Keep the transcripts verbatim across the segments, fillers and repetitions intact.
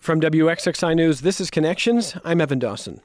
From W X X I News, this is Connections. I'm Evan Dawson.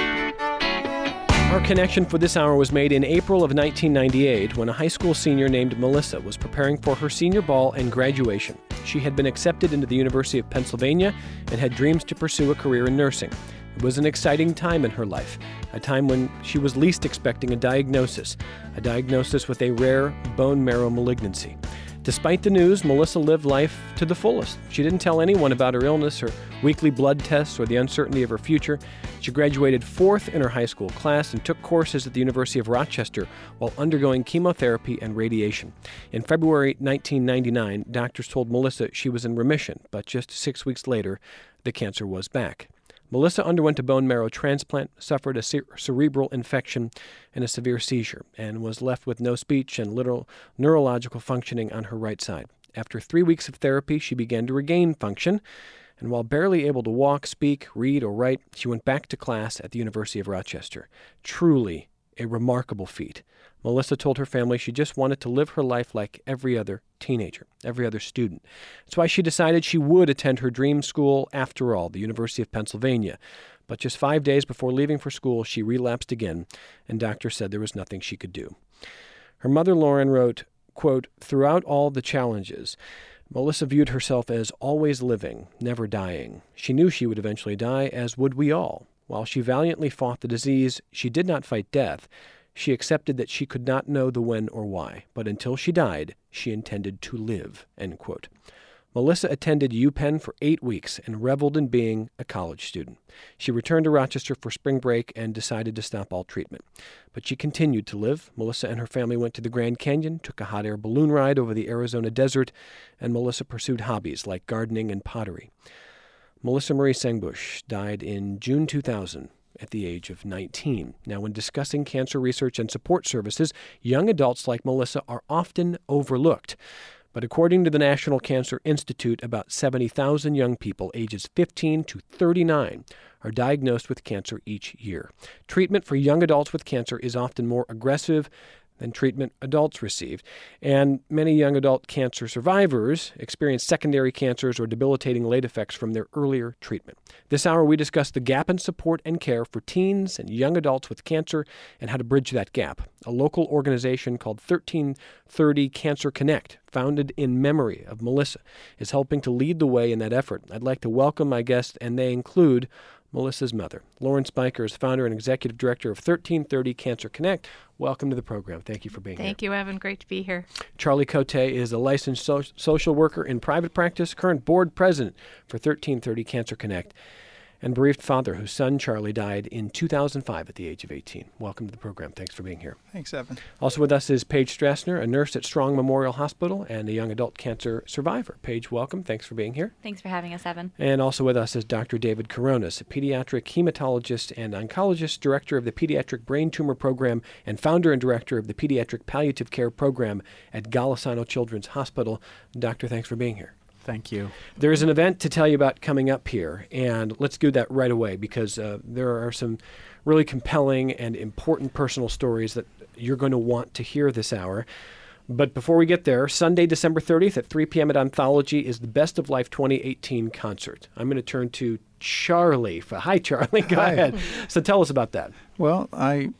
Our connection for this hour was made in April of nineteen ninety-eight when a high school senior named Melissa was preparing for her senior ball and graduation. She had been accepted into the University of Pennsylvania and had dreams to pursue a career in nursing. It was an exciting time in her life, a time when she was least expecting a diagnosis, a diagnosis with a rare bone marrow malignancy. Despite the news, Melissa lived life to the fullest. She didn't tell anyone about her illness, her weekly blood tests, or the uncertainty of her future. She graduated fourth in her high school class and took courses at the University of Rochester while undergoing chemotherapy and radiation. In February nineteen ninety-nine, doctors told Melissa she was in remission, but just six weeks later, the cancer was back. Melissa underwent a bone marrow transplant, suffered a cere- cerebral infection and a severe seizure, and was left with no speech and little neurological functioning on her right side. After three weeks of therapy, she began to regain function, and while barely able to walk, speak, read, or write, she went back to class at the University of Rochester. Truly a remarkable feat. Melissa told her family she just wanted to live her life like every other teenager, every other student. That's why she decided she would attend her dream school after all, the University of Pennsylvania. But just five days before leaving for school, she relapsed again, and doctors said there was nothing she could do. Her mother, Lauren, wrote, quote, "Throughout all the challenges, Melissa viewed herself as always living, never dying. She knew she would eventually die, as would we all. While she valiantly fought the disease, she did not fight death. She accepted that she could not know the when or why, but until she died, she intended to live," end quote. Melissa attended UPenn for eight weeks and reveled in being a college student. She returned to Rochester for spring break and decided to stop all treatment. But she continued to live. Melissa and her family went to the Grand Canyon, took a hot air balloon ride over the Arizona desert, and Melissa pursued hobbies like gardening and pottery. Melissa Marie Sengbush died in June two thousand. At the age of nineteen. Now, when discussing cancer research and support services, young adults like Melissa are often overlooked. But according to the National Cancer Institute, about seventy thousand young people ages fifteen to thirty-nine are diagnosed with cancer each year. Treatment for young adults with cancer is often more aggressive than treatment adults received. And many young adult cancer survivors experience secondary cancers or debilitating late effects from their earlier treatment. This hour, we discuss the gap in support and care for teens and young adults with cancer and how to bridge that gap. A local organization called thirteen thirty Cancer Connect, founded in memory of Melissa, is helping to lead the way in that effort. I'd like to welcome my guests, and they include Melissa's mother. Lauren Spiker is founder and executive director of thirteen thirty Cancer Connect. Welcome to the program. Thank you for being Thank here. Thank you, Evan. Great to be here. Charlie Cote is a licensed so- social worker in private practice, current board president for thirteen thirty Cancer Connect, and bereaved father whose son, Charlie, died in two thousand five at the age of eighteen. Welcome to the program. Thanks for being here. Thanks, Evan. Also with us is Paige Strassner, a nurse at Strong Memorial Hospital and a young adult cancer survivor. Paige, welcome. Thanks for being here. Thanks for having us, Evan. And also with us is Doctor David Coronas, a pediatric hematologist and oncologist, director of the Pediatric Brain Tumor Program, and founder and director of the Pediatric Palliative Care Program at Golisano Children's Hospital. Doctor, thanks for being here. Thank you. There is an event to tell you about coming up here, and let's do that right away because uh, there are some really compelling and important personal stories that you're going to want to hear this hour. But before we get there, Sunday, December thirtieth at three p.m. at Anthology is the Best of Life twenty eighteen concert. I'm going to turn to Charlie. For, hi, Charlie. Go Hi. ahead. So tell us about that. Well, I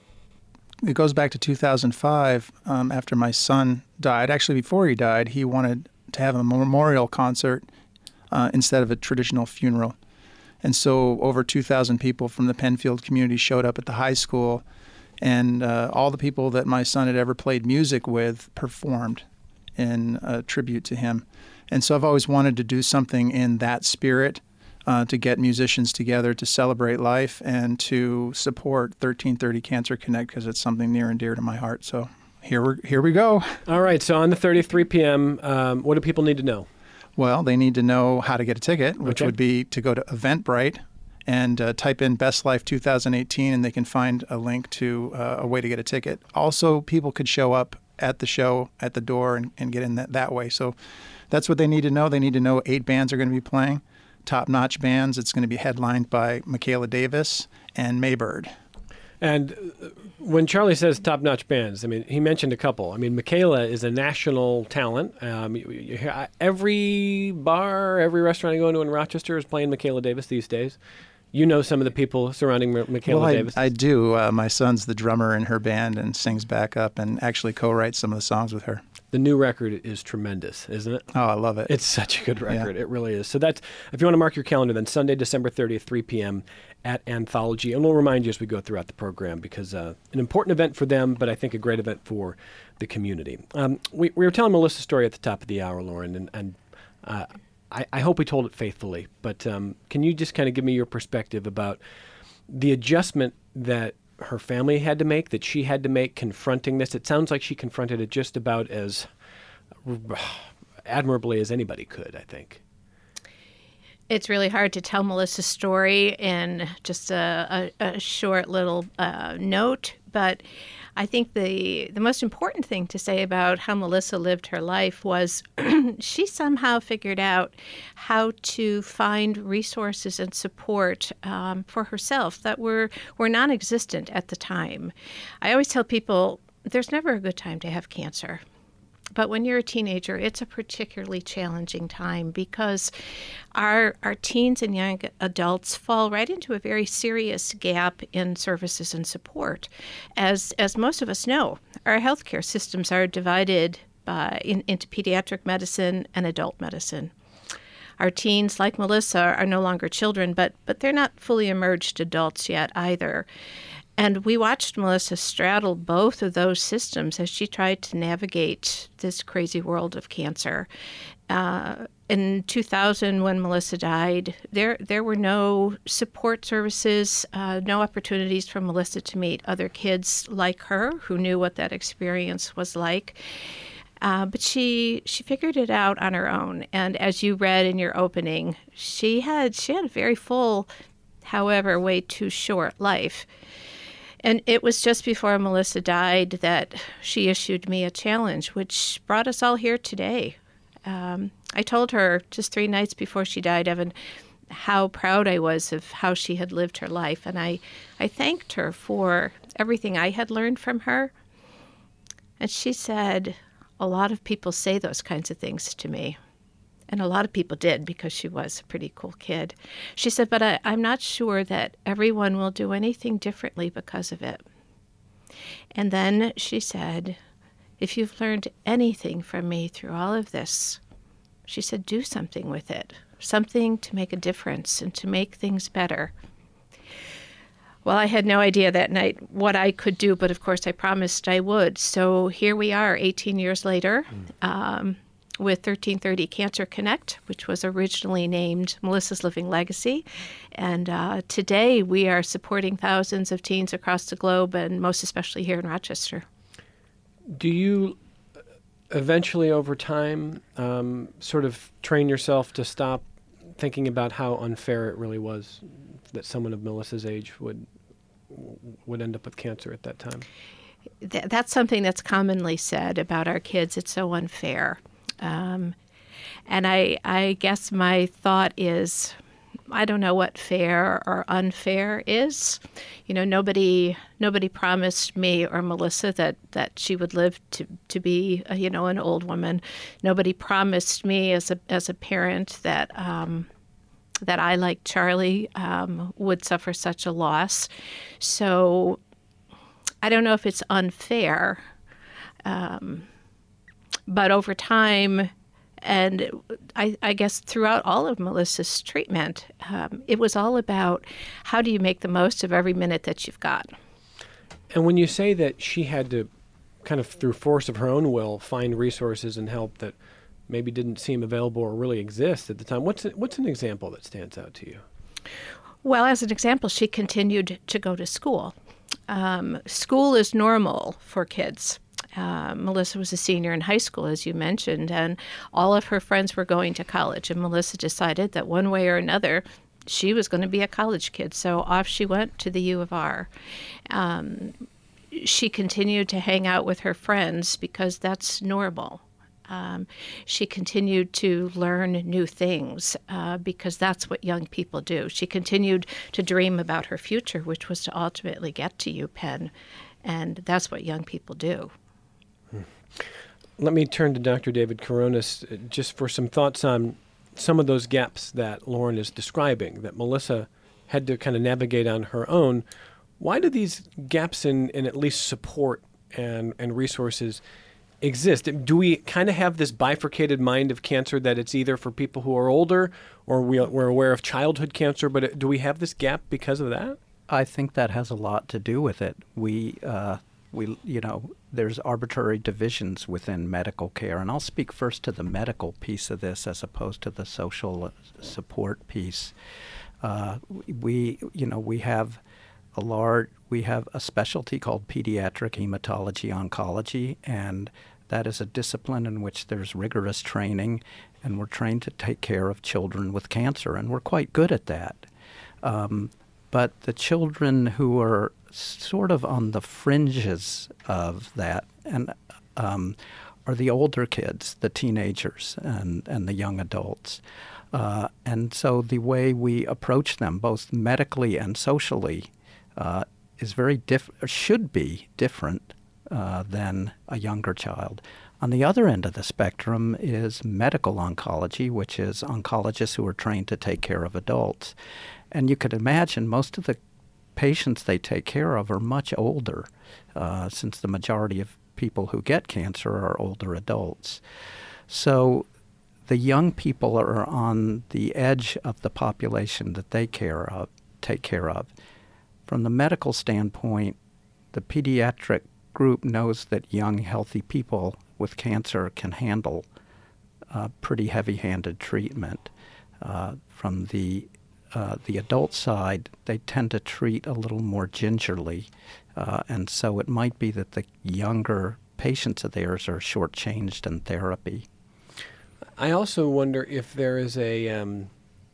it goes back to two thousand five um, after my son died. Actually, before he died, he wanted to have a memorial concert uh, instead of a traditional funeral. And so over two thousand people from the Penfield community showed up at the high school, and uh, all the people that my son had ever played music with performed in uh, tribute to him. And so I've always wanted to do something in that spirit, uh, to get musicians together to celebrate life and to support thirteen thirty Cancer Connect because it's something near and dear to my heart. So here we here we go. All right. So on the thirtieth, three p.m., um, what do people need to know? Well, they need to know how to get a ticket, which Okay. would be to go to Eventbrite and uh, type in Best Life two thousand eighteen, and they can find a link to uh, a way to get a ticket. Also, people could show up at the show at the door and, and get in that, that way. So that's what they need to know. They need to know eight bands are going to be playing, top-notch bands. It's going to be headlined by Michaela Davis and Maybird. And when Charlie says top-notch bands, I mean, he mentioned a couple. I mean, Michaela is a national talent. Um, you, you hear, every bar, every restaurant I go into in Rochester is playing Michaela Davis these days. You know some of the people surrounding Michaela well, I, Davis. I do. Uh, my son's the drummer in her band and sings backup and actually co-writes some of the songs with her. The new record is tremendous, isn't it? Oh, I love it. It's such a good record. Yeah. It really is. So that's, if you want to mark your calendar, then Sunday, December thirtieth, three p.m. at Anthology. And we'll remind you as we go throughout the program because uh, an important event for them, but I think a great event for the community. Um, we, we were telling Melissa's story at the top of the hour, Lauren, and, and uh, I, I hope we told it faithfully. But um, can you just kind of give me your perspective about the adjustment that her family had to make, that she had to make confronting this? It sounds like she confronted it just about as admirably as anybody could, I think. It's really hard to tell Melissa's story in just a, a, a short little uh, note, but I think the the most important thing to say about how Melissa lived her life was she somehow figured out how to find resources and support um, for herself that were, were non-existent at the time. I always tell people there's never a good time to have cancer. But when you're a teenager, it's a particularly challenging time because our our teens and young adults fall right into a very serious gap in services and support. As as most of us know, our healthcare systems are divided by, in, into pediatric medicine and adult medicine. Our teens, like Melissa, are no longer children, but but they're not fully emerged adults yet either. And we watched Melissa straddle both of those systems as she tried to navigate this crazy world of cancer. Uh, in two thousand, when Melissa died, there there were no support services, uh, no opportunities for Melissa to meet other kids like her who knew what that experience was like. Uh, but she she figured it out on her own. And as you read in your opening, she had she had a very full, however, way too short life. And it was just before Melissa died that she issued me a challenge, which brought us all here today. Um, I told her just three nights before she died, Evan, how proud I was of how she had lived her life. And I, I thanked her for everything I had learned from her. And she said, a lot of people say those kinds of things to me. And a lot of people did because she was a pretty cool kid. She said, but I, I'm not sure that everyone will do anything differently because of it. And then she said, if you've learned anything from me through all of this, she said, do something with it, something to make a difference and to make things better. Well, I had no idea that night what I could do, but of course I promised I would. So here we are eighteen years later. Mm. Um, with thirteen thirty Cancer Connect, which was originally named Melissa's Living Legacy. And uh, today we are supporting thousands of teens across the globe, and most especially here in Rochester. Do you eventually, over time, um, sort of train yourself to stop thinking about how unfair it really was that someone of Melissa's age would would end up with cancer at that time? Th- that's something that's commonly said about our kids. It's so unfair. Um, and I, I guess my thought is, I don't know what fair or unfair is. You know, nobody, nobody promised me or Melissa that, that she would live to, to be, a, you know, an old woman. Nobody promised me as a, as a parent that, um, that I, like Charlie, um, would suffer such a loss. So I don't know if it's unfair. Um, But over time, and I, I guess throughout all of Melissa's treatment, um, it was all about how do you make the most of every minute that you've got. And when you say that she had to kind of through force of her own will find resources and help that maybe didn't seem available or really exist at the time, what's what's an example that stands out to you? Well, as an example, she continued to go to school. Um, school is normal for kids. Uh, Melissa was a senior in high school, as you mentioned, and all of her friends were going to college. And Melissa decided that one way or another, she was going to be a college kid. So off she went to the U of R. Um, she continued to hang out with her friends because that's normal. Um, she continued to learn new things uh, because that's what young people do. She continued to dream about her future, which was to ultimately get to UPenn, and that's what young people do. Hmm. Let me turn to Doctor David Koronis just for some thoughts on some of those gaps that Lauren is describing, that Melissa had to kind of navigate on her own. Why do these gaps in, in at least support and, and resources exist? Do we kind of have this bifurcated mind of cancer that it's either for people who are older or we, we're aware of childhood cancer, but do we have this gap because of that? I think that has a lot to do with it. We, uh, we, you know, there's arbitrary divisions within medical care, and I'll speak first to the medical piece of this as opposed to the social support piece. Uh, we, you know, we have a large, we have a specialty called pediatric hematology oncology, and that is a discipline in which there's rigorous training, and we're trained to take care of children with cancer, and we're quite good at that. Um, but the children who are sort of on the fringes of that and um, are the older kids, the teenagers and, and the young adults. Uh, and so the way we approach them, both medically and socially, uh, is very diff- should be different uh, than a younger child. On the other end of the spectrum is medical oncology, which is oncologists who are trained to take care of adults. And you could imagine most of the patients they take care of are much older, uh, since the majority of people who get cancer are older adults. So the young people are on the edge of the population that they care of, take care of. From the medical standpoint, the pediatric group knows that young, healthy people with cancer can handle uh, pretty heavy-handed treatment. Uh, from the uh, the adult side, they tend to treat a little more gingerly, uh, and so it might be that the younger patients of theirs are shortchanged in therapy. I also wonder if there is a, um,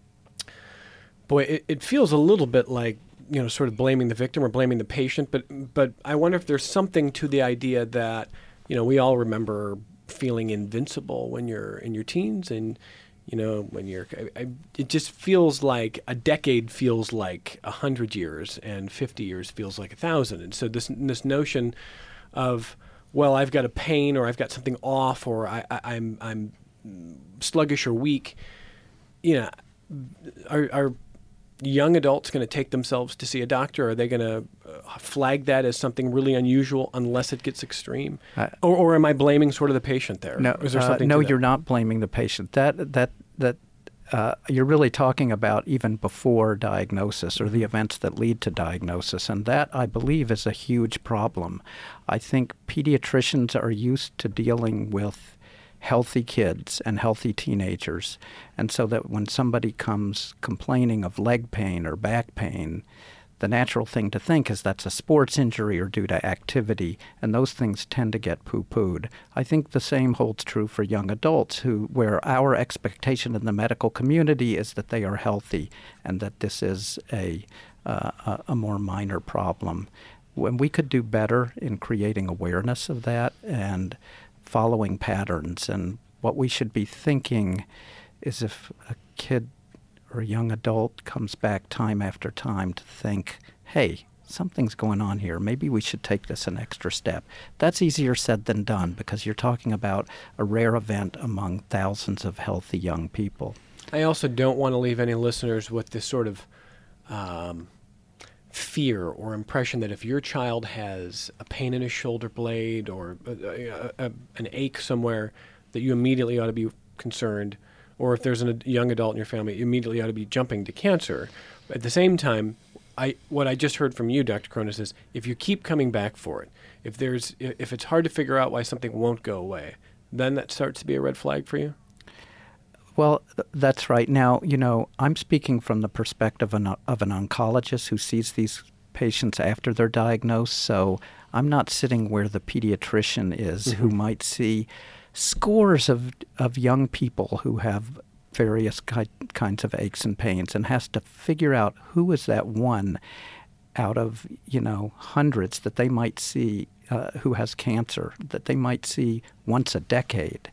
boy, it, it feels a little bit like, you know, sort of blaming the victim or blaming the patient, but but I wonder if there's something to the idea that, you know, we all remember feeling invincible when you're in your teens, and, you know, when you're, I, I, it just feels like a decade feels like a hundred years, and fifty years feels like a thousand. And so this this notion of, well, I've got a pain, or I've got something off, or I, I, I'm I'm sluggish or weak, you know, are are young adults going to take themselves to see a doctor? Are they going to uh, flag that as something really unusual unless it gets extreme? Uh, or, or am I blaming sort of the patient there? No, Is there uh, something no, to that? You're not blaming the patient. That that that uh, you're really talking about even before diagnosis, or the events that lead to diagnosis, and that, I believe, is a huge problem. I think pediatricians are used to dealing with healthy kids and healthy teenagers, and so that when somebody comes complaining of leg pain or back pain, the natural thing to think is that's a sports injury or due to activity, and those things tend to get poo-pooed. I think the same holds true for young adults, who where our expectation in the medical community is that they are healthy and that this is a uh, a, a more minor problem. When we could do better in creating awareness of that and following patterns, and what we should be thinking is, if a kid or a young adult comes back time after time, to think, hey, something's going on here. Maybe we should take this an extra step. That's easier said than done, because you're talking about a rare event among thousands of healthy young people. I also don't want to leave any listeners with this sort of um, fear or impression that if your child has a pain in his shoulder blade or a, a, a, an ache somewhere, that you immediately ought to be concerned, or if there's a young adult in your family, you immediately ought to be jumping to cancer. At the same time, I what I just heard from you, Doctor Koronis, is if you keep coming back for it, if there's if it's hard to figure out why something won't go away, then that starts to be a red flag for you? Well, th- that's right. Now, you know, I'm speaking from the perspective of an, of an oncologist who sees these patients after they're diagnosed, so I'm not sitting where the pediatrician is, mm-hmm. who might see scores of of young people who have various ki- kinds of aches and pains, and has to figure out who is that one out of, you know, hundreds that they might see uh, who has cancer, that they might see once a decade.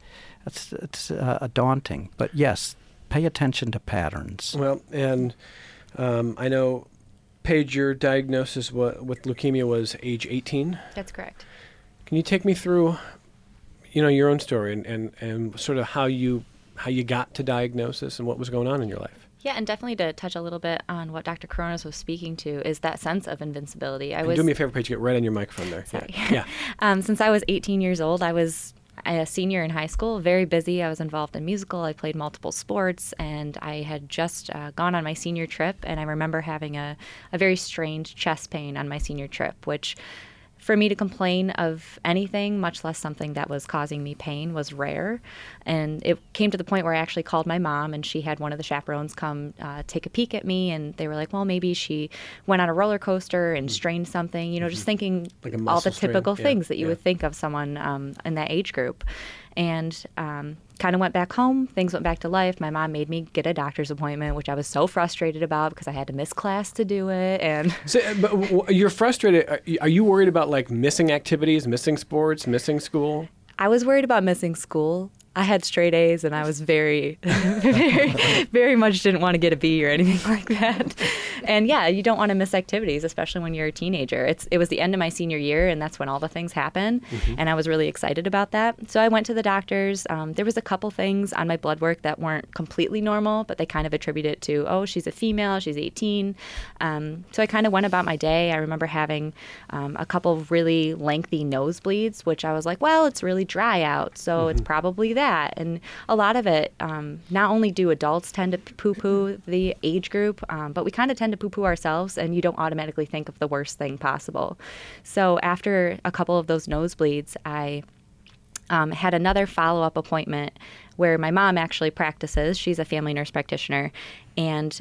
It's, it's uh, daunting. But yes, pay attention to patterns. Well, and um, I know, Paige, your diagnosis wa- with leukemia was age eighteen? That's correct. Can you take me through, you know, your own story and, and, and sort of how you how you got to diagnosis and what was going on in your life? Yeah, and definitely to touch a little bit on what Doctor Coronas was speaking to is that sense of invincibility. I and was do me a favor, Paige, get right on your microphone there. Sorry. Yeah. yeah. um, since I was eighteen years old, I was a senior in high school, very busy. I was involved in musical. I played multiple sports, and I had just uh, gone on my senior trip, and I remember having a, a very strange chest pain on my senior trip, which for me to complain of anything, much less something that was causing me pain, was rare. And it came to the point where I actually called my mom, and she had one of the chaperones come uh, take a peek at me, and they were like, well, maybe she went on a roller coaster and strained something, you know, just thinking Like a all muscle the strain. typical Yeah, things that you yeah. would think of someone um, in that age group. And um, kind of went back home. Things went back to life. My mom made me get a doctor's appointment, which I was so frustrated about because I had to miss class to do it. And So, uh, but w- you're frustrated. Are you- are you worried about like missing activities, missing sports, missing school? I was worried about missing school. I had straight A's, and I was very, very, very much didn't want to get a B or anything like that. And yeah, you don't want to miss activities, especially when you're a teenager. It's it was the end of my senior year, and that's when all the things happen. Mm-hmm. And I was really excited about that. So I went to the doctors. Um, there was a couple things on my blood work that weren't completely normal, but they kind of attribute it to, oh, she's a female, she's eighteen. Um, so I kind of went about my day. I remember having um, a couple of really lengthy nosebleeds, which I was like, well, it's really dry out, so mm-hmm. it's probably that. That. And a lot of it, um, not only do adults tend to poo-poo the age group, um, but we kind of tend to poo-poo ourselves, and you don't automatically think of the worst thing possible. So after a couple of those nosebleeds, I um, had another follow-up appointment where my mom actually practices. She's a family nurse practitioner, and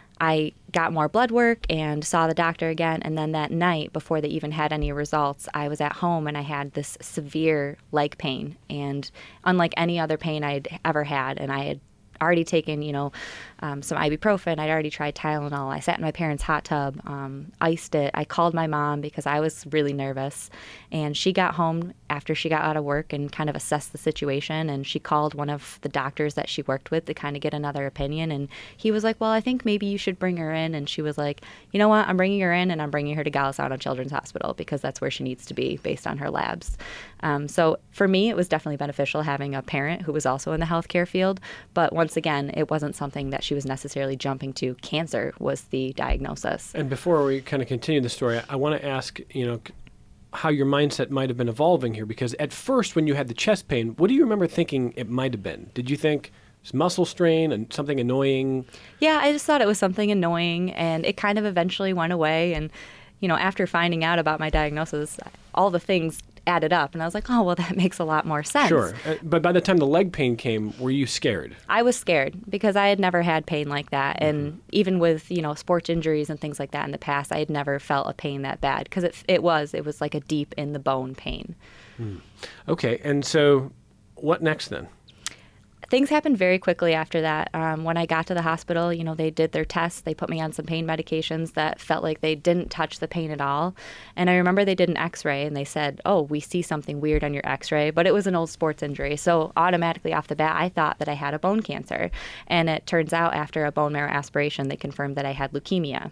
I got more blood work and saw the doctor again. And then that night, before they even had any results, I was at home and I had this severe leg pain. And unlike any other pain I'd ever had, and I had already taken, you know, um, some ibuprofen. I'd already tried Tylenol. I sat in my parents' hot tub, um, iced it. I called my mom because I was really nervous. And she got home after she got out of work and kind of assessed the situation. And she called one of the doctors that she worked with to kind of get another opinion. And he was like, well, I think maybe you should bring her in. And she was like, you know what? I'm bringing her in, and I'm bringing her to Golisano Children's Hospital because that's where she needs to be based on her labs. Um, so for me, it was definitely beneficial having a parent who was also in the healthcare field. But once again, it wasn't something that she was necessarily jumping to. Cancer was the diagnosis. And before we kind of continue the story, I want to ask, you know, how your mindset might have been evolving here. Because at first, when you had the chest pain, what do you remember thinking it might have been? Did you think it's muscle strain and something annoying? Yeah, I just thought it was something annoying, and it kind of eventually went away. And, you know, after finding out about my diagnosis, all the things added up, and I was like, oh, well, that makes a lot more sense. Sure. Uh, but by the time the leg pain came, were you scared? I was scared because I had never had pain like that. Mm-hmm. And even with, you know, sports injuries and things like that in the past, I had never felt a pain that bad because it, it was, it was like a deep in the bone pain. Hmm. Okay. And so what next then? Things happened very quickly after that. Um, when I got to the hospital, you know, they did their tests. They put me on some pain medications that felt like they didn't touch the pain at all. And I remember they did an x-ray, and they said, oh, we see something weird on your x-ray. But it was an old sports injury. So automatically off the bat, I thought that I had a bone cancer. And it turns out after a bone marrow aspiration, they confirmed that I had leukemia.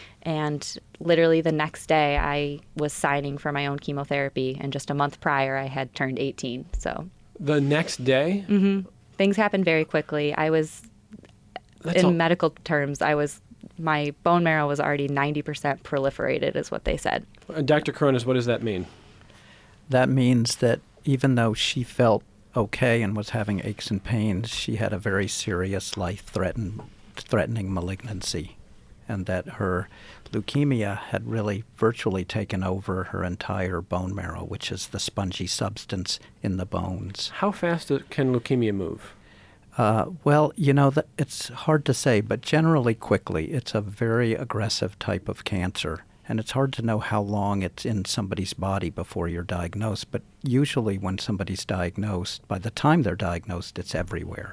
And literally the next day, I was signing for my own chemotherapy. And just a month prior, I had turned eighteen. So the next day? Mm-hmm. Things happened very quickly. I was, That's in all... medical terms, I was, my bone marrow was already ninety percent proliferated, is what they said. Uh, Doctor Coronas, what does that mean? That means that even though she felt okay and was having aches and pains, she had a very serious life-threatening threatening malignancy, and that her leukemia had really virtually taken over her entire bone marrow, which is the spongy substance in the bones. How fast can leukemia move? Uh, well, you know, the, it's hard to say, but generally quickly. It's a very aggressive type of cancer, and it's hard to know how long it's in somebody's body before you're diagnosed, but usually when somebody's diagnosed, by the time they're diagnosed, it's everywhere.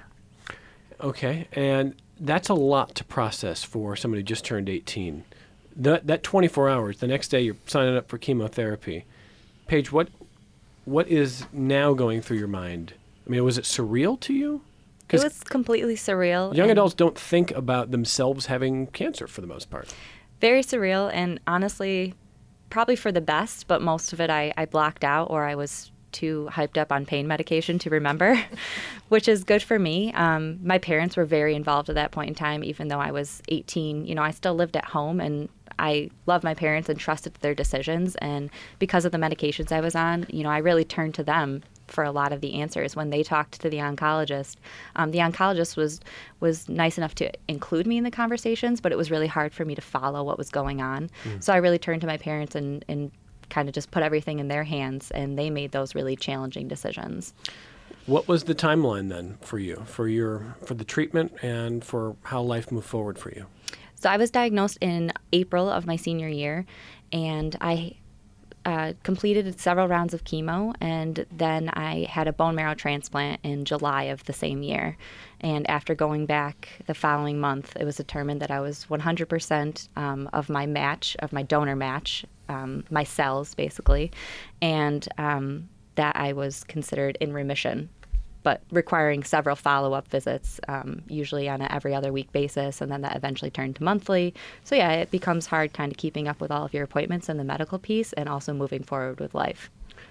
Okay, and that's a lot to process for somebody who just turned eighteen. That that twenty-four hours, the next day you're signing up for chemotherapy. Paige, what what is now going through your mind I mean, was it surreal to you? It Because was completely surreal. young and adults don't think about themselves having cancer for the most part. Very surreal, and honestly, probably for the best, but most of it I, I blocked out, or I was too hyped up on pain medication to remember, which is good for me. Um, my parents were very involved at that point in time, even though I was eighteen. You know, I still lived at home, and I love my parents and trusted their decisions. And because of the medications I was on, you know, I really turned to them for a lot of the answers. When they talked to the oncologist, um, the oncologist was was nice enough to include me in the conversations, but it was really hard for me to follow what was going on. Mm. So I really turned to my parents and, and kind of just put everything in their hands, and they made those really challenging decisions. What was the timeline then for you, for your for the treatment and for how life moved forward for you? So I was diagnosed in April of my senior year, and I uh, completed several rounds of chemo, and then I had a bone marrow transplant in July of the same year. And after going back the following month, it was determined that I was one hundred percent um, of my match, of my donor match, um, my cells basically, and um, that I was considered in remission, but requiring several follow-up visits, um, usually on an every other week basis, and then that eventually turned to monthly. So yeah, it becomes hard kind of keeping up with all of your appointments and the medical piece, and also moving forward with life.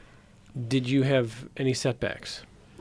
Did you have any setbacks?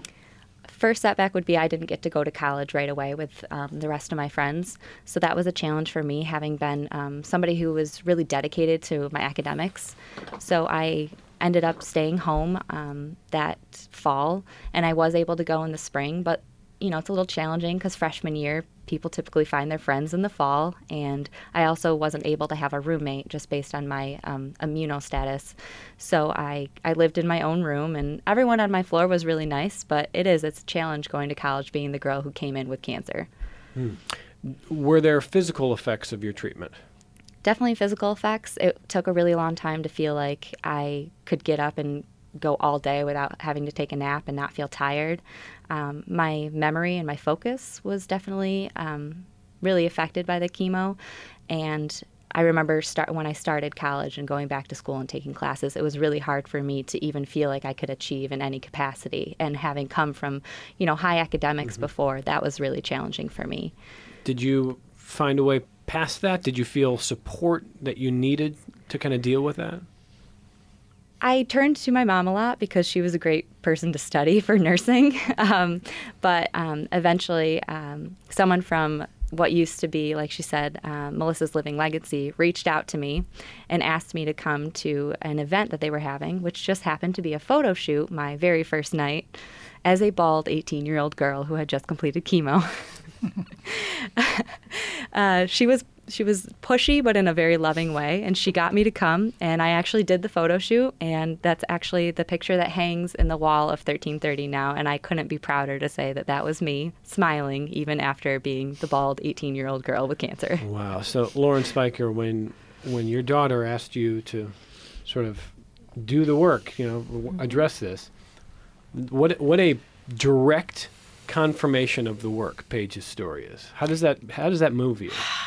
First setback would be I didn't get to go to college right away with um, the rest of my friends. So that was a challenge for me, having been um, somebody who was really dedicated to my academics. So I ended up staying home um, that fall, and I was able to go in the spring. But, you know, it's a little challenging because freshman year, people typically find their friends in the fall. And I also wasn't able to have a roommate just based on my um, immunostatus. So I, I lived in my own room, and everyone on my floor was really nice. But it is, it's a challenge going to college being the girl who came in with cancer. Hmm. Were there physical effects of your treatment? Definitely physical effects. It took a really long time to feel like I could get up and go all day without having to take a nap and not feel tired. Um, my memory and my focus was definitely um, really affected by the chemo. And I remember start when I started college and going back to school and taking classes, it was really hard for me to even feel like I could achieve in any capacity. And having come from, you know, high academics mm-hmm. before, that was really challenging for me. Did you find a way past that? Did you feel support that you needed to kind of deal with that? I turned to my mom a lot because she was a great person to study for nursing. um, but um, eventually, um, someone from what used to be, like she said, um, Melissa's Living Legacy, reached out to me and asked me to come to an event that they were having, which just happened to be a photo shoot my very first night as a bald eighteen-year-old girl who had just completed chemo. uh, she was she was pushy, but in a very loving way, and she got me to come, and I actually did the photo shoot, and that's actually the picture that hangs in the wall of thirteen thirty now, and I couldn't be prouder to say that that was me, smiling even after being the bald eighteen-year-old girl with cancer. Wow. So, Lauren Spiker, when when your daughter asked you to sort of do the work, you know, mm-hmm. address this, what what a direct confirmation of the work Paige's story is. How does that how does that move you?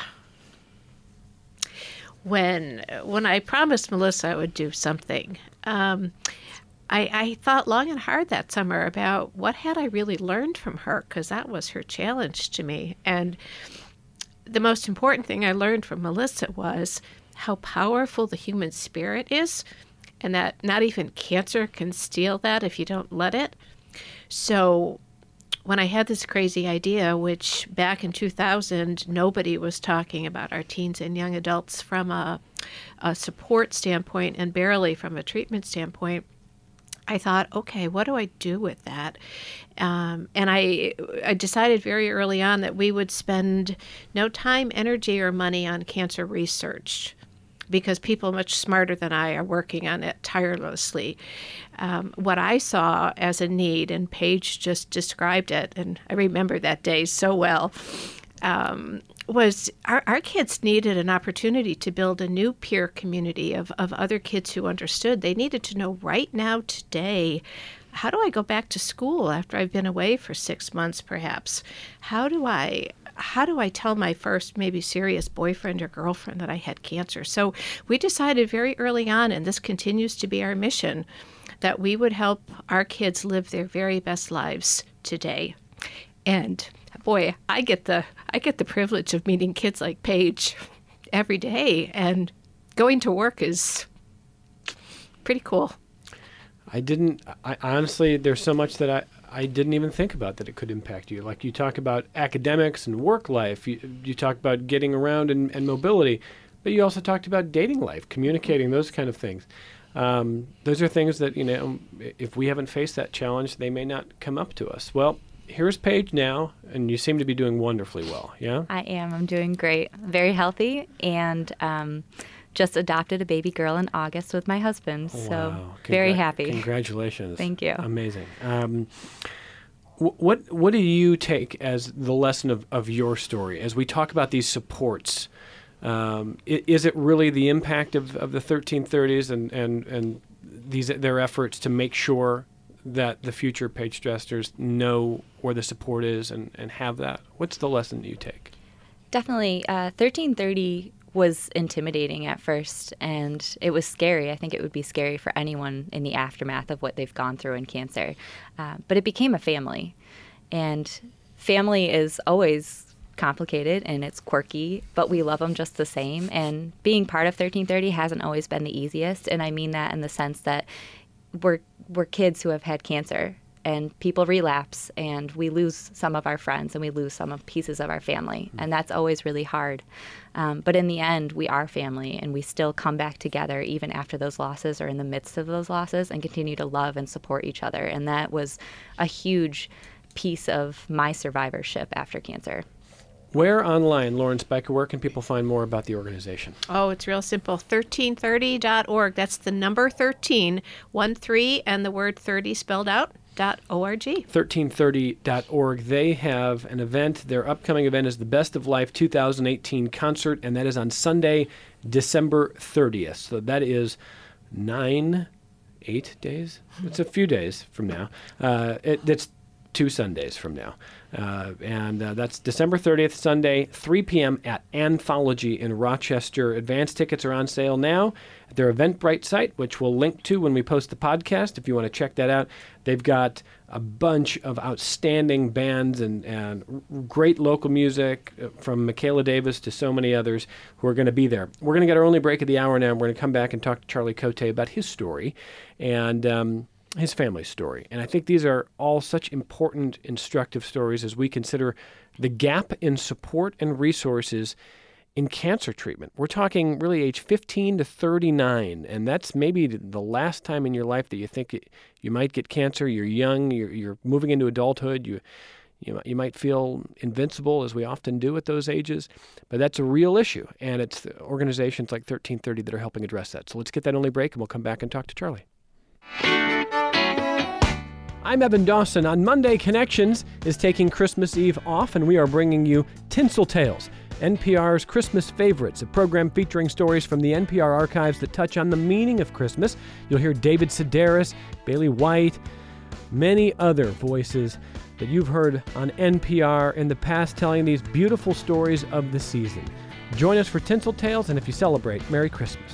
When when I promised Melissa I would do something, um, I, I thought long and hard that summer about what had I really learned from her, because that was her challenge to me. And the most important thing I learned from Melissa was how powerful the human spirit is, and that not even cancer can steal that if you don't let it. So when I had this crazy idea, which back in two thousand, nobody was talking about our teens and young adults from a, a support standpoint and barely from a treatment standpoint, I thought, okay, what do I do with that? Um, and I, I decided very early on that we would spend no time, energy, or money on cancer research, because people much smarter than I are working on it tirelessly. Um, what I saw as a need, and Paige just described it, and I remember that day so well, um, was our, our kids needed an opportunity to build a new peer community of, of other kids who understood. They needed to know right now, today, how do I go back to school after I've been away for six months perhaps? How do I... How do I tell my first maybe serious boyfriend or girlfriend that I had cancer? So we decided very early on, and this continues to be our mission, that we would help our kids live their very best lives today. And boy, I get the I get the privilege of meeting kids like Paige every day, and going to work is pretty cool. I didn't, I honestly, there's so much that I, I didn't even think about that it could impact you. Like you talk about academics and work life, you, you talk about getting around and, and mobility, but you also talked about dating life, communicating, those kind of things. Um, those are things that, you know, if we haven't faced that challenge, they may not come up to us. Well, here's Paige now, and you seem to be doing wonderfully well, yeah? I am. I'm doing great. Very healthy, and um, just adopted a baby girl in August with my husband, Oh, so wow. very Congra- happy. Congratulations. Thank you. Amazing. Um, wh- what what do you take as the lesson of, of your story as we talk about these supports? Um, i- is it really the impact of, of the thirteen thirties and, and, and these their efforts to make sure that the future Paige Stressers know where the support is and, and have that? What's the lesson that you take? Definitely. Uh, thirteen thirty was intimidating at first, and it was scary. I think it would be scary for anyone in the aftermath of what they've gone through in cancer. Uh, but it became a family, and family is always complicated and it's quirky, but we love them just the same. And being part of thirteen thirty hasn't always been the easiest, and I mean that in the sense that we're we're kids who have had cancer, and people relapse, and we lose some of our friends, and we lose some of pieces of our family, and that's always really hard. Um, but in the end, we are family, and we still come back together even after those losses or in the midst of those losses, and continue to love and support each other. And that was a huge piece of my survivorship after cancer. Where online, Lauren Spiker, where can people find more about the organization? Oh, it's real simple. thirteen thirty dot org. That's the number thirteen, one three, and the word thirty spelled out, dot org. thirteen thirty dot org. They have an event. Their upcoming event is the Best of Life two thousand eighteen concert, and that is on Sunday, December thirtieth. So that is nine, eight days? It's a few days from now. Uh, it, that's two Sundays from now. Uh, and uh, that's December thirtieth, Sunday, three p.m. at Anthology in Rochester. Advance tickets are on sale now at their Eventbrite site, which we'll link to when we post the podcast if you want to check that out. They've got a bunch of outstanding bands and, and great local music from Michaela Davis to so many others who are going to be there. We're going to get our only break of the hour now. We're going to come back and talk to Charlie Cote about his story and um, his family's story. And I think these are all such important, instructive stories as we consider the gap in support and resources in cancer treatment. We're talking really age fifteen to thirty-nine, and that's maybe the last time in your life that you think it, you might get cancer. You're young, you're, you're moving into adulthood, you, you you might feel invincible, as we often do at those ages, but that's a real issue, and it's organizations like thirteen thirty that are helping address that. So let's get that only break, and we'll come back and talk to Charlie. I'm Evan Dawson. On Monday, Connections is taking Christmas Eve off, and we are bringing you Tinsel Tales, N P R's Christmas Favorites, a program featuring stories from the N P R archives that touch on the meaning of Christmas. You'll hear David Sedaris, Bailey White, many other voices that you've heard on N P R in the past telling these beautiful stories of the season. Join us for Tinsel Tales, and if you celebrate, Merry Christmas.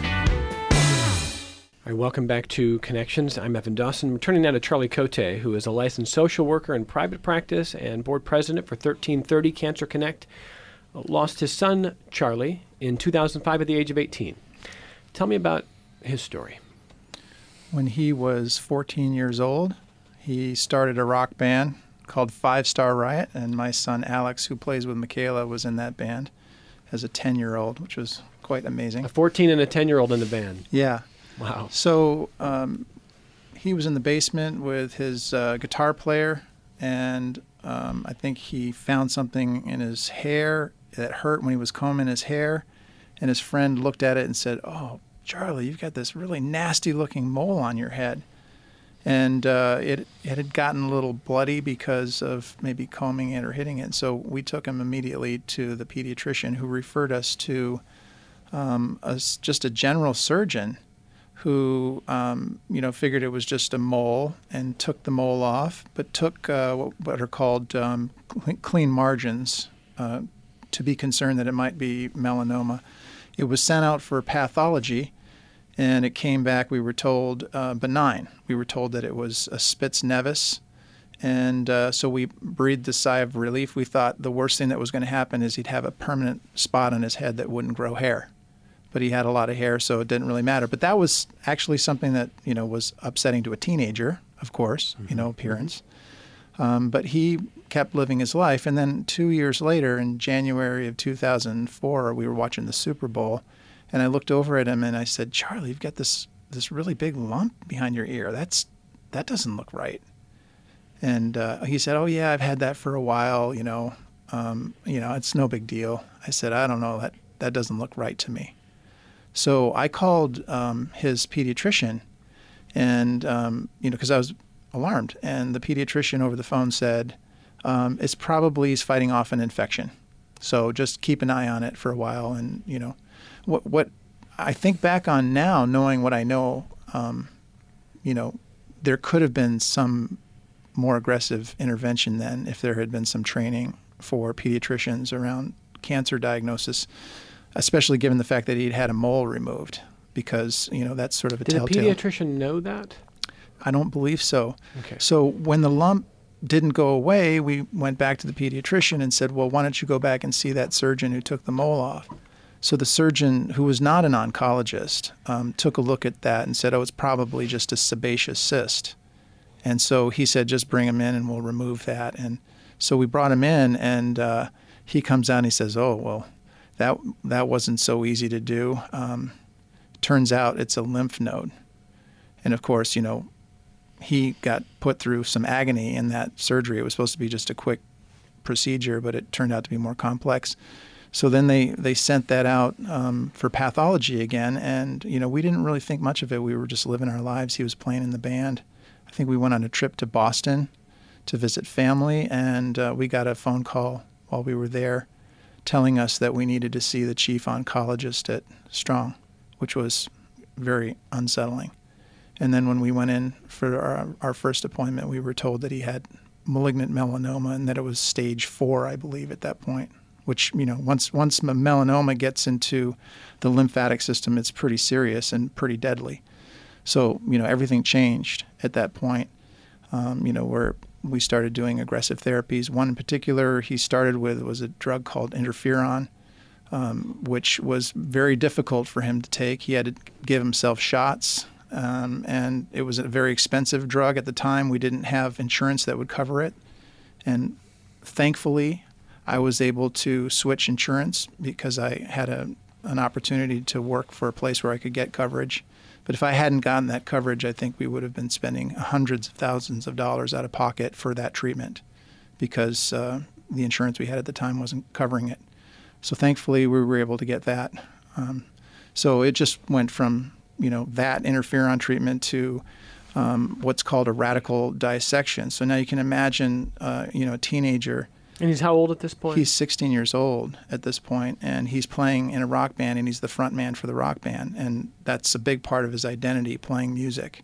All right, welcome back to Connections. I'm Evan Dawson. We're turning now to Charlie Cote, who is a licensed social worker in private practice and board president for thirteen thirty Cancer Connect. Lost his son, Charlie, in two thousand five at the age of eighteen. Tell me about his story. When he was fourteen years old, he started a rock band called Five Star Riot, and my son Alex, who plays with Michaela, was in that band as a ten-year-old, which was quite amazing. A fourteen and a ten-year-old in the band. Yeah. Wow. So um, he was in the basement with his uh, guitar player, and um, I think he found something in his hair that hurt when he was combing his hair, and his friend looked at it and said, "Oh, Charlie, you've got this really nasty-looking mole on your head." And uh, it, it had gotten a little bloody because of maybe combing it or hitting it. So we took him immediately to the pediatrician, who referred us to um, a, just a general surgeon who, um, you know, figured it was just a mole and took the mole off, but took uh, what, what are called um, clean margins uh, to be concerned that it might be melanoma. It was sent out for pathology, and it came back, we were told, uh, benign. We were told that it was a Spitz nevis, and uh, so we breathed a sigh of relief. We thought the worst thing that was going to happen is he'd have a permanent spot on his head that wouldn't grow hair. But he had a lot of hair, so it didn't really matter. But that was actually something that, you know, was upsetting to a teenager, of course, mm-hmm. you know, appearance. Um, but he kept living his life. And then two years later, in January of two thousand four, we were watching the Super Bowl, and I looked over at him and I said, Charlie, you've got this this really big lump behind your ear. That's that doesn't look right. And uh, he said, oh, yeah, I've had that for a while, you know. Um, you know, it's no big deal. I said, I don't know, that, that doesn't look right to me. So I called um, his pediatrician, and, um, you know, because I was alarmed. And the pediatrician over the phone said, um, it's probably he's fighting off an infection. So just keep an eye on it for a while. And, you know, what what I think back on now, knowing what I know, um, you know, there could have been some more aggressive intervention then if there had been some training for pediatricians around cancer diagnosis, especially given the fact that he'd had a mole removed, because, you know, that's sort of a Did telltale. Did a pediatrician know that? I don't believe so. Okay. So when the lump didn't go away, we went back to the pediatrician and said, well, why don't you go back and see that surgeon who took the mole off? So the surgeon, who was not an oncologist, um, took a look at that and said, oh, it's probably just a sebaceous cyst. And so he said, just bring him in and we'll remove that. And so we brought him in, and uh, he comes out and he says, oh, well, that that wasn't so easy to do. Um, turns out it's a lymph node. And of course, you know, he got put through some agony in that surgery. It was supposed to be just a quick procedure, but it turned out to be more complex. So then they, they sent that out um, for pathology again. And, you know, we didn't really think much of it. We were just living our lives. He was playing in the band. I think we went on a trip to Boston to visit family, and uh, we got a phone call while we were there telling us that we needed to see the chief oncologist at Strong, which was very unsettling. And then when we went in for our, our first appointment, we were told that he had malignant melanoma and that it was stage four, I believe, at that point, which, you know, once once melanoma gets into the lymphatic system, it's pretty serious and pretty deadly. So, you know, everything changed at that point, um, you know, where we started doing aggressive therapies. One in particular he started with was a drug called interferon, um, which was very difficult for him to take. He had to give himself shots, um, and it was a very expensive drug at the time. We didn't have insurance that would cover it. And thankfully, I was able to switch insurance because I had a, an opportunity to work for a place where I could get coverage. But if I hadn't gotten that coverage, I think we would have been spending hundreds of thousands of dollars out of pocket for that treatment because uh, the insurance we had at the time wasn't covering it. So thankfully, we were able to get that. Um, so it just went from, you know, that interferon treatment to um, what's called a radical dissection. So now you can imagine, uh, you know, a teenager. And he's how old at this point? He's sixteen years old at this point, and he's playing in a rock band, and he's the front man for the rock band, and that's a big part of his identity, playing music.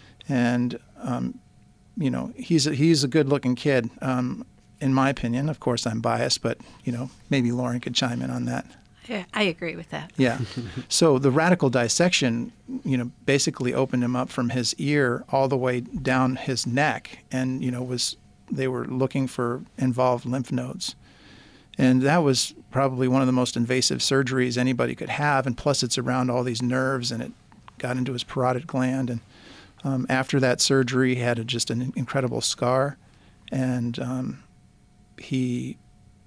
And, um, you know, he's a, he's a good-looking kid, um, in my opinion. Of course, I'm biased, but, you know, maybe Lauren could chime in on that. Yeah, I agree with that. Yeah. So the radical dissection, you know, basically opened him up from his ear all the way down his neck, and, you know, was... they were looking for involved lymph nodes. And that was probably one of the most invasive surgeries anybody could have. And plus it's around all these nerves, and it got into his parotid gland. And um, after that surgery, he had a, just an incredible scar. And um, he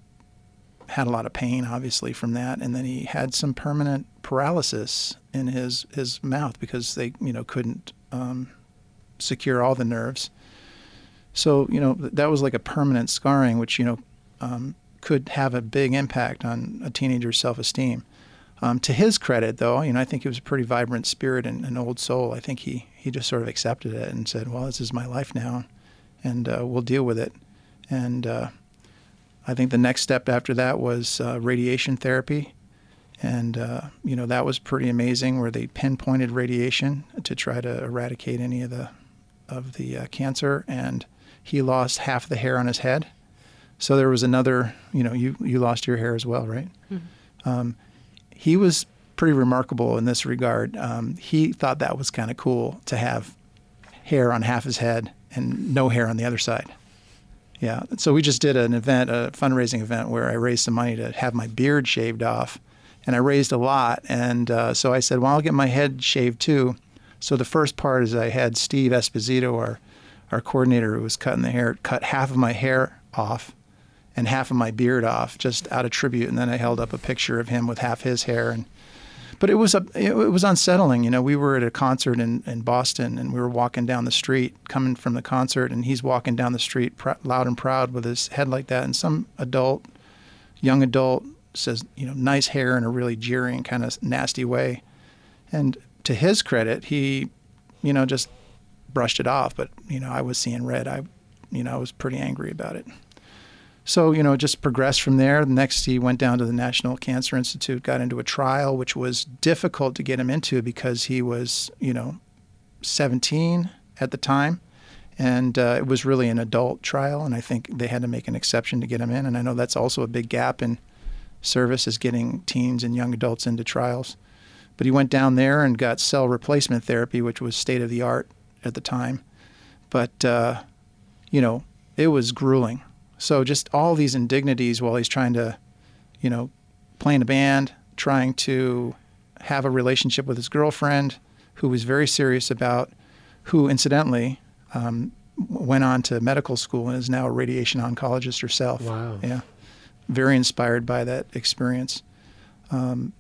had a lot of pain, obviously, from that. And then he had some permanent paralysis in his, his mouth because they, you know, couldn't um, secure all the nerves. So, you know, that was like a permanent scarring, which, you know, um, could have a big impact on a teenager's self-esteem. Um, to his credit, though, you know, I think he was a pretty vibrant spirit and an old soul. I think he, he just sort of accepted it and said, well, this is my life now, and uh, we'll deal with it. And uh, I think the next step after that was uh, radiation therapy. And, uh, you know, that was pretty amazing, where they pinpointed radiation to try to eradicate any of the of the uh, cancer, and he lost half the hair on his head. So there was another, you know, you, you lost your hair as well, right? Mm-hmm. Um, he was pretty remarkable in this regard. Um, he thought that was kind of cool to have hair on half his head and no hair on the other side. Yeah. So we just did an event, a fundraising event, where I raised some money to have my beard shaved off. And I raised a lot. And uh, so I said, well, I'll get my head shaved too. So the first part is I had Steve Esposito, our, our coordinator who was cutting the hair, cut half of my hair off and half of my beard off, just out of tribute. And then I held up a picture of him with half his hair. And But it was a, it was unsettling. You know, we were at a concert in, in Boston, and we were walking down the street, coming from the concert, and he's walking down the street pr- loud and proud with his head like that. And some adult, young adult, says, you know, nice hair in a really jeering, kind of nasty way. And to his credit, he, you know, just brushed it off. But, you know, I was seeing red. I, you know, I was pretty angry about it. So, you know, it just progressed from there. Next, he went down to the National Cancer Institute, got into a trial, which was difficult to get him into because he was, you know, seventeen at the time. And uh, it was really an adult trial, and I think they had to make an exception to get him in. And I know that's also a big gap in service, is getting teens and young adults into trials. But he went down there and got cell replacement therapy, which was state-of-the-art at the time. But, uh, you know, it was grueling. So just all these indignities while he's trying to, you know, play in a band, trying to have a relationship with his girlfriend, who was very serious about, who incidentally um, went on to medical school and is now a radiation oncologist herself. Wow. Yeah. Very inspired by that experience. Um,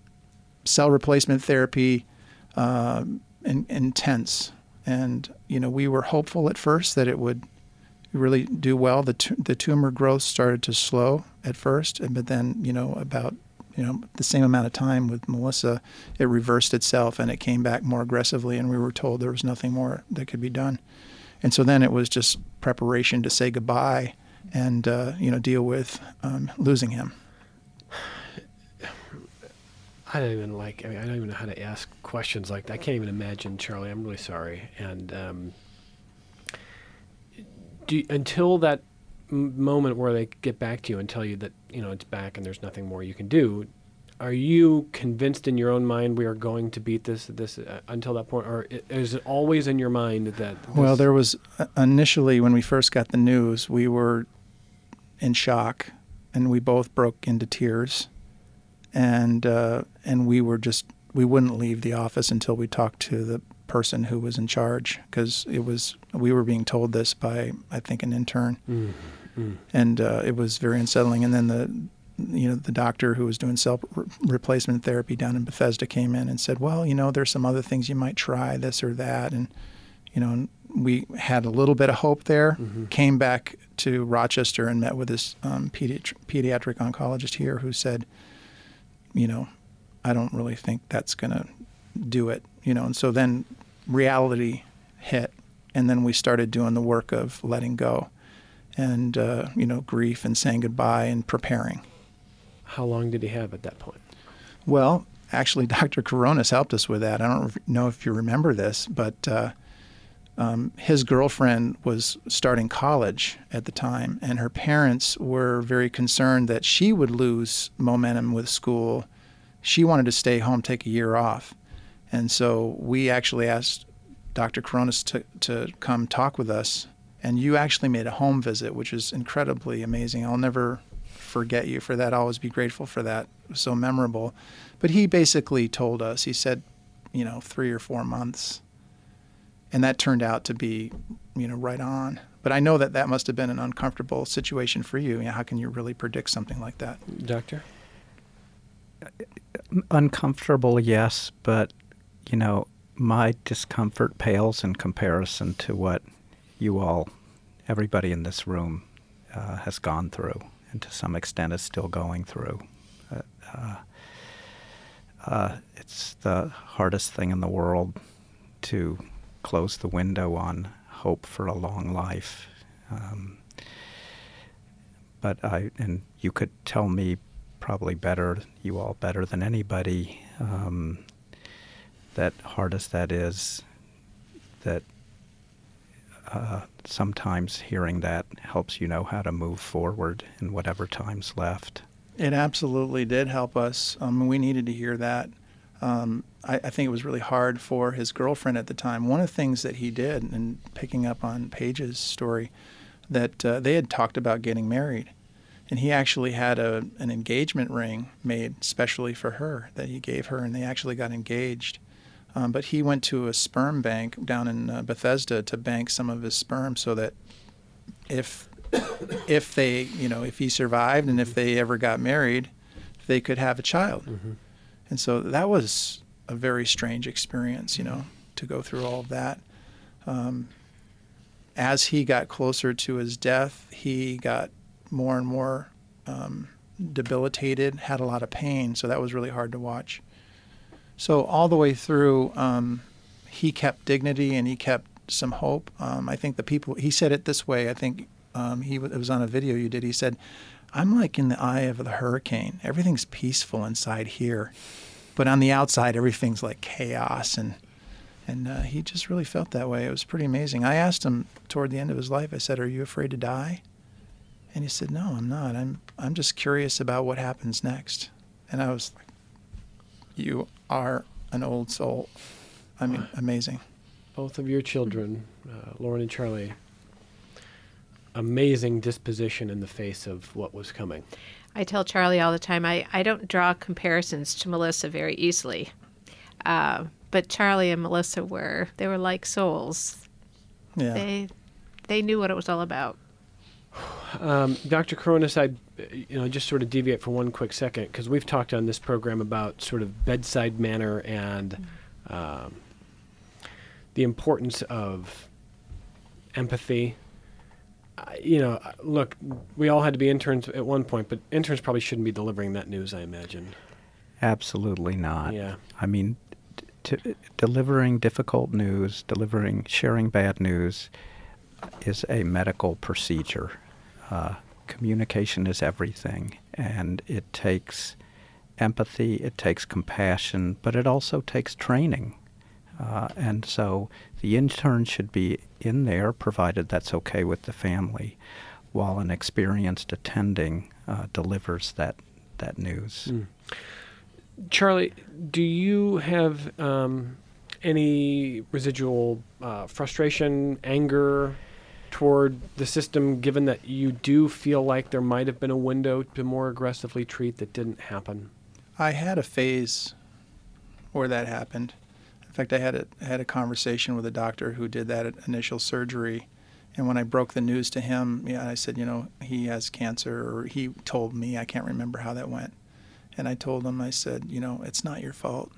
cell replacement therapy, uh, in, intense. And, you know, we were hopeful at first that it would really do well. The t- the tumor growth started to slow at first, but then, you know, about, you know, the same amount of time with Melissa, it reversed itself and it came back more aggressively, and we were told there was nothing more that could be done. And so then it was just preparation to say goodbye and, uh, you know, deal with um, losing him. I don't even like, I mean, I don't even know how to ask questions like that. I can't even imagine, Charlie. I'm really sorry. And um, do you, until that m- moment where they get back to you and tell you that, you know, it's back and there's nothing more you can do, are you convinced in your own mind we are going to beat this this uh, until that point? Or is it always in your mind that this... Well, there was uh, initially, when we first got the news, we were in shock and we both broke into tears. And uh, and we were just, we wouldn't leave the office until we talked to the person who was in charge, because it was, we were being told this by, I think, an intern. Mm, mm. And uh, it was very unsettling. And then the, you know, the doctor who was doing cell re- replacement therapy down in Bethesda came in and said, well, you know, there's some other things you might try, this or that. And, you know, we had a little bit of hope there, mm-hmm. came back to Rochester and met with this um, pediatri- pediatric oncologist here who said, you know, I don't really think that's going to do it, you know. And so then reality hit, and then we started doing the work of letting go and, uh, you know, grief and saying goodbye and preparing. How long did he have at that point? Well, actually, Doctor Coronas helped us with that. I don't know if you remember this, but uh, um, his girlfriend was starting college at the time, and her parents were very concerned that she would lose momentum with school. She wanted to stay home, take a year off. And so we actually asked Doctor Coronas to, to come talk with us, and you actually made a home visit, which is incredibly amazing. I'll never forget you for that. I'll always be grateful for that. It was so memorable. But he basically told us, he said, you know, three or four months. And that turned out to be, you know, right on. But I know that that must have been an uncomfortable situation for you. You know, how can you really predict something like that? Doctor? Uncomfortable, yes, but, you know, my discomfort pales in comparison to what you all, everybody in this room, uh, has gone through, and to some extent is still going through. Uh, uh, uh, it's the hardest thing in the world to close the window on hope for a long life. Um, but I, and you could tell me probably better, you all better than anybody, um, that hard as that is, that uh, sometimes hearing that helps you know how to move forward in whatever time's left. It absolutely did help us. Um, we needed to hear that um, I, I think it was really hard for his girlfriend at the time. One of the things that he did, and picking up on Paige's story, that uh, they had talked about getting married. And he actually had a an engagement ring made specially for her that he gave her, and they actually got engaged. Um, but he went to a sperm bank down in uh, Bethesda to bank some of his sperm so that if if they, you know, if he survived and if they ever got married, they could have a child. Mm-hmm. And so that was a very strange experience, you know, to go through all of that. Um, as he got closer to his death, he got more and more um, debilitated, had a lot of pain, so that was really hard to watch. So all the way through, um, he kept dignity and he kept some hope. Um, I think the people, he said it this way, I think um, he it was on a video you did, he said, I'm like in the eye of the hurricane. Everything's peaceful inside here, but on the outside, everything's like chaos, and and uh, he just really felt that way. It was pretty amazing. I asked him toward the end of his life, I said, are you afraid to die? And he said, no, I'm not. I'm I'm just curious about what happens next. And I was like, you are an old soul. I mean, amazing. Both of your children, uh, Lauren and Charlie, amazing disposition in the face of what was coming. I tell Charlie all the time, I, I don't draw comparisons to Melissa very easily. Uh, but Charlie and Melissa were, they were like souls. Yeah. They, they knew what it was all about. Um, Doctor Coronis, I, you know, just sort of deviate for one quick second, because we've talked on this program about sort of bedside manner and um, the importance of empathy. Uh, you know, look, we all had to be interns at one point, but interns probably shouldn't be delivering that news, I imagine. Absolutely not. Yeah. I mean, t- t- delivering difficult news, delivering, sharing bad news is a medical procedure. Uh, communication is everything, and it takes empathy, it takes compassion, but it also takes training. Uh, and so the intern should be in there, provided that's okay with the family, while an experienced attending uh, delivers that, that news. Mm. Charlie, do you have um, any residual uh, frustration, anger toward the system, given that you do feel like there might have been a window to more aggressively treat that didn't happen? I had a phase where that happened. In fact, I had a had a conversation with a doctor who did that initial surgery, and when I broke the news to him, yeah, I said, you know, he has cancer, or he told me, I can't remember how that went, and I told him, I said, you know, it's not your fault,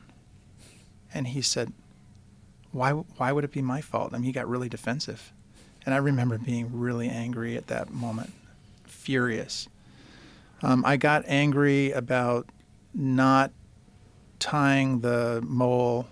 and he said, why why would it be my fault? I mean, he got really defensive, and I remember being really angry at that moment, furious. Um, I got angry about not tying the mole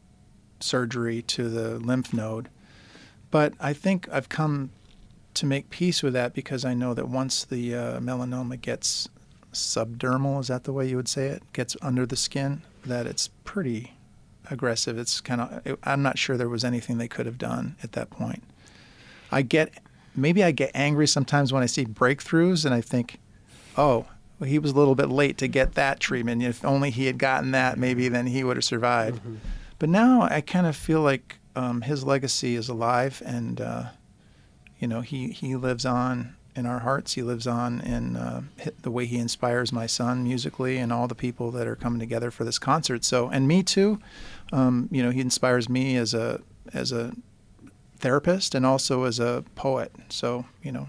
surgery to the lymph node. But I think I've come to make peace with that, because I know that once the uh, melanoma gets subdermal, is that the way you would say it, gets under the skin, that it's pretty aggressive. It's kind of, I'm not sure there was anything they could have done at that point. I get, maybe I get angry sometimes when I see breakthroughs, and I think, oh, well, he was a little bit late to get that treatment. If only he had gotten that, maybe then he would have survived. Mm-hmm. But now I kind of feel like um, his legacy is alive, and uh, you know, he, he lives on in our hearts. He lives on in uh, the way he inspires my son musically, and all the people that are coming together for this concert. So, and me too. Um, you know, he inspires me as a as a therapist and also as a poet. So, you know.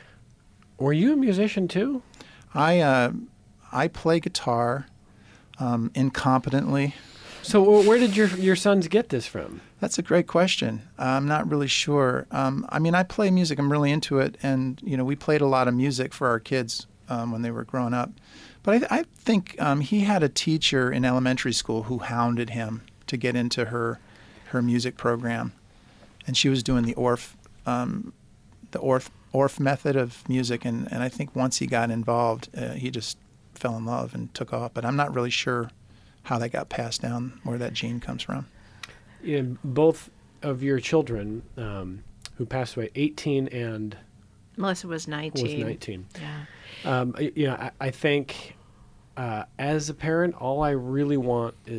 Were you a musician too? I uh, I play guitar um, incompetently. So where did your your sons get this from? That's a great question. I'm not really sure. Um, I mean, I play music. I'm really into it, and you know, we played a lot of music for our kids um, when they were growing up. But I, I think um, he had a teacher in elementary school who hounded him to get into her her music program, and she was doing the Orff um, the Orff Orff method of music, and, and I think once he got involved, uh, he just fell in love and took off. But I'm not really sure how that got passed down, where that gene comes from. Yeah, both of your children, um, who passed away, eighteen and Melissa was nineteen. Was nineteen. Yeah. Um, you know, I, I think uh, as a parent, all I really want is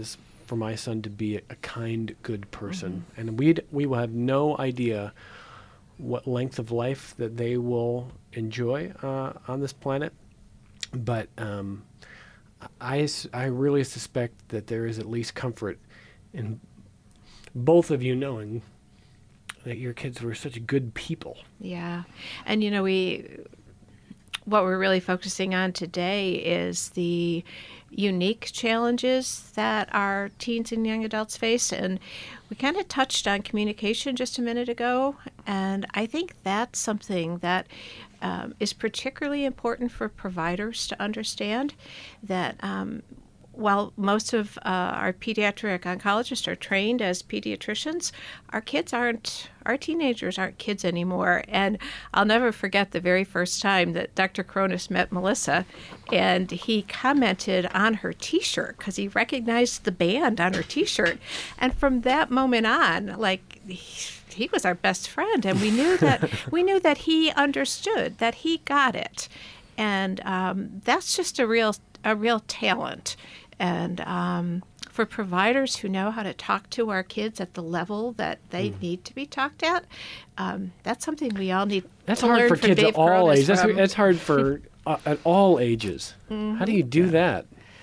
for my son to be a, a kind, good person. Mm-hmm. And we we will have no idea what length of life that they will enjoy uh, on this planet. But um, I, I really suspect that there is at least comfort in both of you knowing that your kids were such good people. Yeah. And, you know, we... what we're really focusing on today is the unique challenges that our teens and young adults face. And we kind of touched on communication just a minute ago. And I think that's something that um, is particularly important for providers to understand, that um, while most of uh, our pediatric oncologists are trained as pediatricians, our kids aren't, our teenagers aren't kids anymore. And I'll never forget the very first time that Doctor Cronus met Melissa, and he commented on her T-shirt because he recognized the band on her T-shirt. And from that moment on, like, he, he was our best friend, and we knew that we knew that he understood, that he got it. And um, that's just a real a real talent. And um, for providers who know how to talk to our kids at the level that they mm. need to be talked at, um, that's something we all need that's to hard learn for from kids Dave at all Cronus ages. That's, from. that's hard for uh, at all ages. Mm-hmm. How do you do that?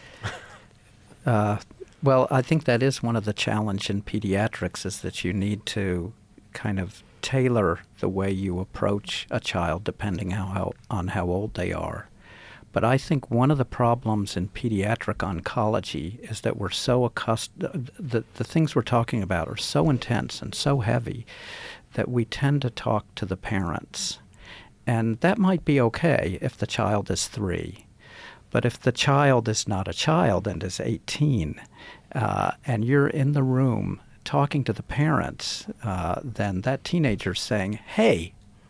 Uh, well, I think that is one of the challenge in pediatrics, is that you need to kind of tailor the way you approach a child depending how, how on how old they are. But I think one of the problems in pediatric oncology is that we're so accustomed, the, the things we're talking about are so intense and so heavy that we tend to talk to the parents. And that might be okay if the child is three. But if the child is not a child and is eighteen, uh, and you're in the room talking to the parents, uh, then that teenager's saying, hey,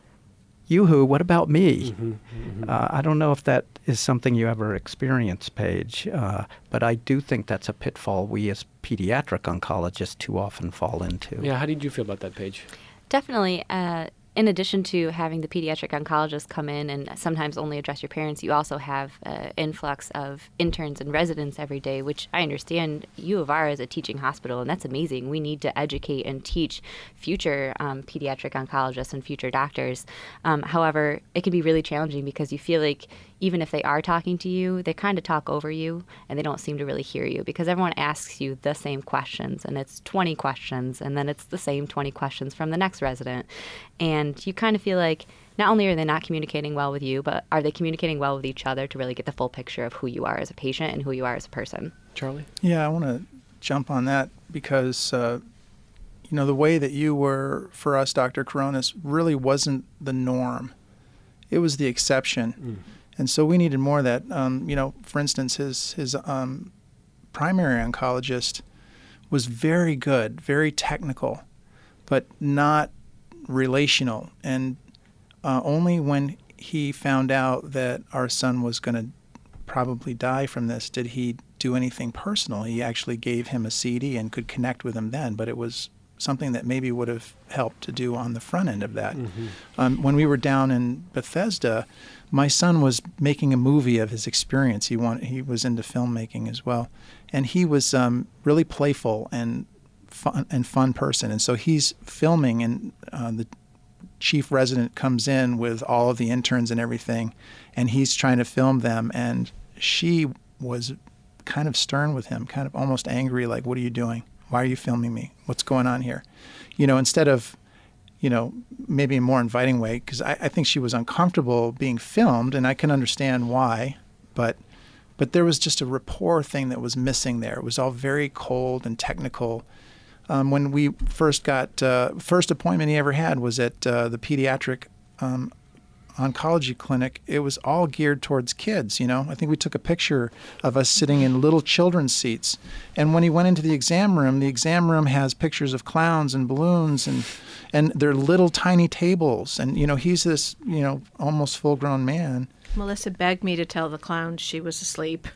yoo-hoo, what about me? Mm-hmm, mm-hmm. Uh, I don't know if that is something you ever experienced, Paige, uh, but I do think that's a pitfall we as pediatric oncologists too often fall into. Yeah, how did you feel about that, Paige? Definitely. Uh, in addition to having the pediatric oncologist come in and sometimes only address your parents, you also have an influx of interns and residents every day, which I understand U of R is a teaching hospital, and that's amazing. We need to educate and teach future um, pediatric oncologists and future doctors. Um, however, it can be really challenging because you feel like even if they are talking to you, they kind of talk over you and they don't seem to really hear you because everyone asks you the same questions, and it's twenty questions, and then it's the same twenty questions from the next resident. And you kind of feel like not only are they not communicating well with you, but are they communicating well with each other to really get the full picture of who you are as a patient and who you are as a person? Charlie? Yeah, I want to jump on that because, uh, you know, the way that you were for us, Doctor Cronus, really wasn't the norm. It was the exception. Mm. And so we needed more of that. Um, you know, for instance, his his um, primary oncologist was very good, very technical, but not relational. And uh, only when he found out that our son was going to probably die from this did he do anything personal. He actually gave him a C D and could connect with him then, but it was something that maybe would have helped to do on the front end of that. Mm-hmm. Um, when we were down in Bethesda, my son was making a movie of his experience. He want, he was into filmmaking as well, and he was um, really playful and fun and fun person. And so he's filming, and uh, the chief resident comes in with all of the interns and everything, and he's trying to film them. And she was kind of stern with him, kind of almost angry, like, "What are you doing? Why are you filming me? What's going on here?" You know, instead of, you know, maybe a more inviting way, because I, I think she was uncomfortable being filmed, and I can understand why, but but there was just a rapport thing that was missing there. It was all very cold and technical. Um, when we first got, uh, first appointment he ever had was at uh, the pediatric um, oncology clinic. It was all geared towards kids, you know. I think we took a picture of us sitting in little children's seats. And when he went into the exam room, the exam room has pictures of clowns and balloons, and and they're little tiny tables. And, you know, he's this, you know, almost full-grown man. Melissa begged me to tell the clowns she was asleep.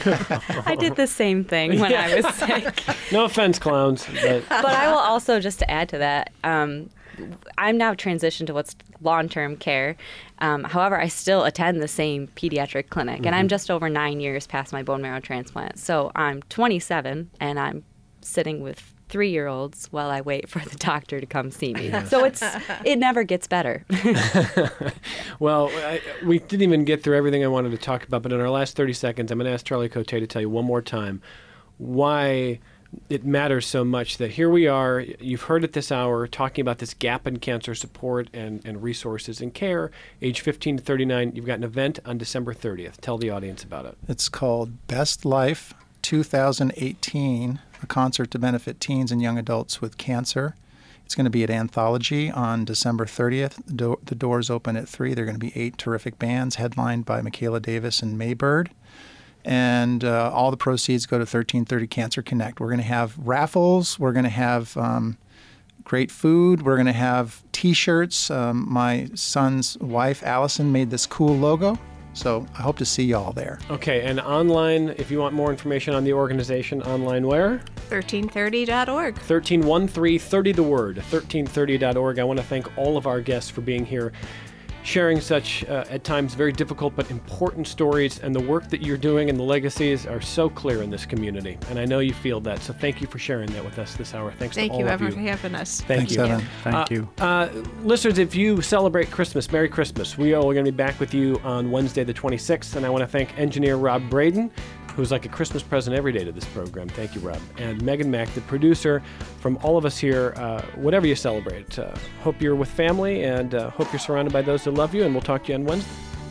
I did the same thing when yeah. I was sick. No offense, clowns. But, but I will also, just to add to that, um, I'm now transitioned to what's long-term care. Um, however, I still attend the same pediatric clinic, mm-hmm. and I'm just over nine years past my bone marrow transplant. So I'm twenty-seven, and I'm sitting with three-year-olds while I wait for the doctor to come see me. So it's it never gets better. Well, I, we didn't even get through everything I wanted to talk about, but in our last thirty seconds, I'm going to ask Charlie Cote to tell you one more time why it matters so much that here we are, you've heard at this hour, talking about this gap in cancer support and, and resources and care, age fifteen to thirty-nine. You've got an event on December thirtieth. Tell the audience about it. It's called Best Life two thousand eighteen, a concert to benefit teens and young adults with cancer. It's going to be at Anthology on December thirtieth. The, do- the doors open at three. There are going to be eight terrific bands headlined by Michaela Davis and Maybird. And uh, all the proceeds go to thirteen thirty Cancer Connect. We're going to have raffles. We're going to have um, great food. We're going to have T-shirts. Um, my son's wife, Allison, made this cool logo. So I hope to see you all there. Okay, and online, if you want more information on the organization, online where? thirteen thirty dot org. thirteen thirty, thirty the word, thirteen thirty dot org. I want to thank all of our guests for being here, sharing such, uh, at times, very difficult but important stories, and the work that you're doing and the legacies are so clear in this community. And I know you feel that, so thank you for sharing that with us this hour. Thanks Thank to you, all of Evan, you. for having us. Thank Thanks, you. Evan. Thank Uh, you. Uh, listeners, if you celebrate Christmas, Merry Christmas. We are going to be back with you on Wednesday the twenty-sixth, and I want to thank engineer Rob Braden, who's like a Christmas present every day to this program. Thank you, Rob. And Megan Mack, the producer. From all of us here, uh, whatever you celebrate, uh, hope you're with family, and uh, hope you're surrounded by those who love you, and we'll talk to you on Wednesday.